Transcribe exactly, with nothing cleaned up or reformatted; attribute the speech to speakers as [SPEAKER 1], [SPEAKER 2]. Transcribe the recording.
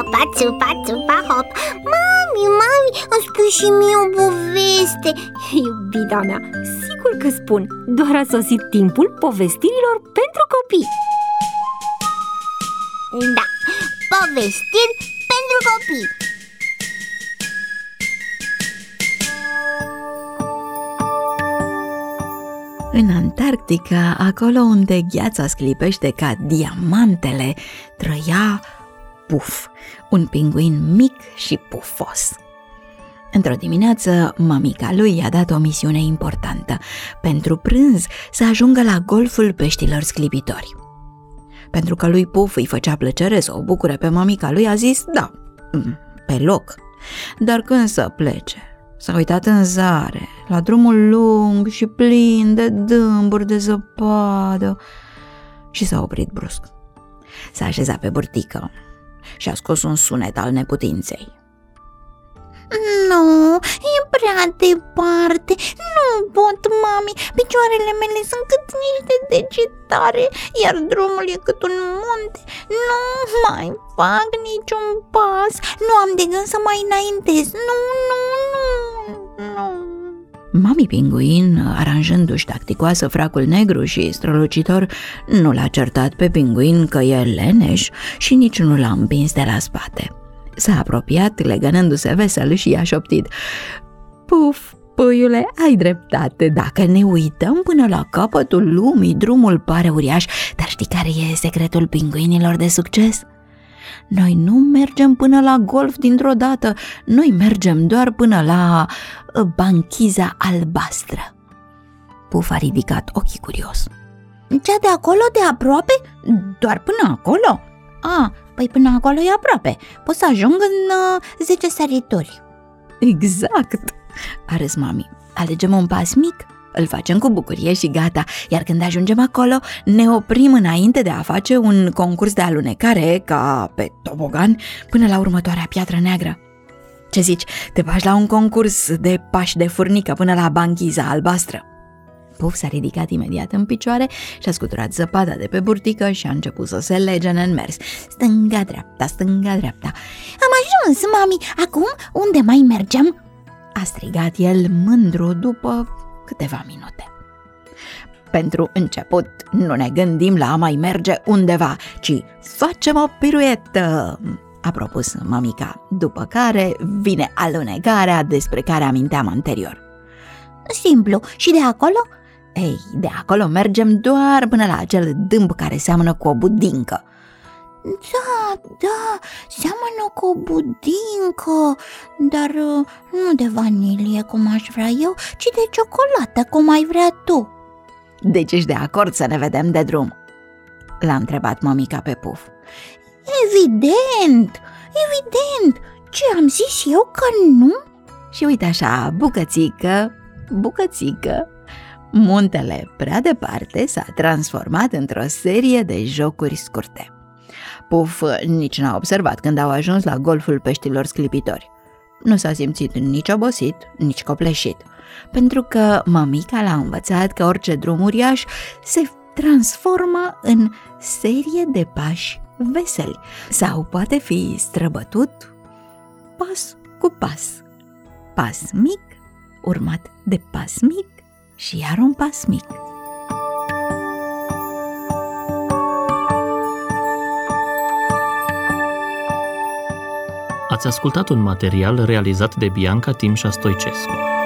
[SPEAKER 1] țupa, țupa, țupa, hop. Mami, mami, îmi spui și mie o poveste.
[SPEAKER 2] Iubita mea, sigur că spun. Doar a sosit timpul povestirilor pentru copii.
[SPEAKER 1] Da, povestiri pentru copii.
[SPEAKER 3] În Antarctica, acolo unde gheața sclipește ca diamantele, trăia Puf, un pinguin mic și pufos. Într-o dimineață, mămica lui i-a dat o misiune importantă: pentru prânz să ajungă la golful peștilor sclipitori. Pentru că lui Puf îi făcea plăcere să o bucure pe mămica lui, a zis da, pe loc. Dar când să plece, s-a uitat în zare, la drumul lung și plin de dâmburi de zăpadă și s-a oprit brusc. S-a așezat pe burtică și a scos un sunet al neputinței.
[SPEAKER 1] Nu, e prea departe. Nu pot, mami. Picioarele mele sunt cât niște degetare, iar drumul e cât un munte. Nu mai fac niciun pas. Nu am de gând să mai înaintez. Nu, nu, nu, nu.
[SPEAKER 3] Mami pinguin, aranjându-și tacticoasă fracul negru și strălucitor, nu l-a certat pe pinguin că e leneș și nici nu l-a împins de la spate. S-a apropiat, legănându-se vesel, și i-a șoptit: Puf, puiule, ai dreptate, dacă ne uităm până la capătul lumii, drumul pare uriaș, dar știi care e secretul pinguinilor de succes? Noi nu mergem până la golf dintr-o dată, noi mergem doar până la banchiza albastră. Puf a ridicat ochii curios.
[SPEAKER 1] Cea de acolo, de aproape? Doar până acolo? A, păi până acolo e aproape. Pot să ajung în uh, zece sărituri.
[SPEAKER 3] Exact, a râs mami. Alegem un pas mic, îl facem cu bucurie și gata. Iar când ajungem acolo, ne oprim înainte de a face un concurs de alunecare, ca pe tobogan, până la următoarea piatră neagră. Ce zici, te bagi la un concurs de pași de furnică până la banchiza albastră? Puf s-a ridicat imediat în picioare și a scuturat zăpada de pe burtică și a început să se legene în mers. Stânga-dreapta, stânga-dreapta.
[SPEAKER 1] Am ajuns, mami! Acum unde mai mergem?
[SPEAKER 3] A strigat el mândru după câteva minute. Pentru început nu ne gândim la a mai merge undeva, ci facem o piruetă, a propus mămica, după care vine alunecarea despre care aminteam anterior.
[SPEAKER 1] Simplu. Și de acolo?
[SPEAKER 3] Ei, de acolo mergem doar până la acel dâmb care seamănă cu o budincă.
[SPEAKER 1] Da, da, seamănă cu o budincă, dar nu de vanilie cum aș vrea eu, ci de ciocolată cum ai vrea tu.
[SPEAKER 3] Deci ești de acord să ne vedem de drum? L-a întrebat mămica pe Puf.
[SPEAKER 1] Evident, evident, ce am zis eu că nu?
[SPEAKER 3] Și uite așa, bucățică, bucățică, muntele prea departe s-a transformat într-o serie de jocuri scurte. Puf nici n-a observat când au ajuns la golful peștilor sclipitori. Nu s-a simțit nici obosit, nici copleșit, pentru că mămica l-a învățat că orice drum uriaș se transformă în serie de pași veseli sau poate fi străbătut pas cu pas. Pas mic, urmat de pas mic și iar un pas mic.
[SPEAKER 4] Ați ascultat un material realizat de Bianca Timșa Stoicescu.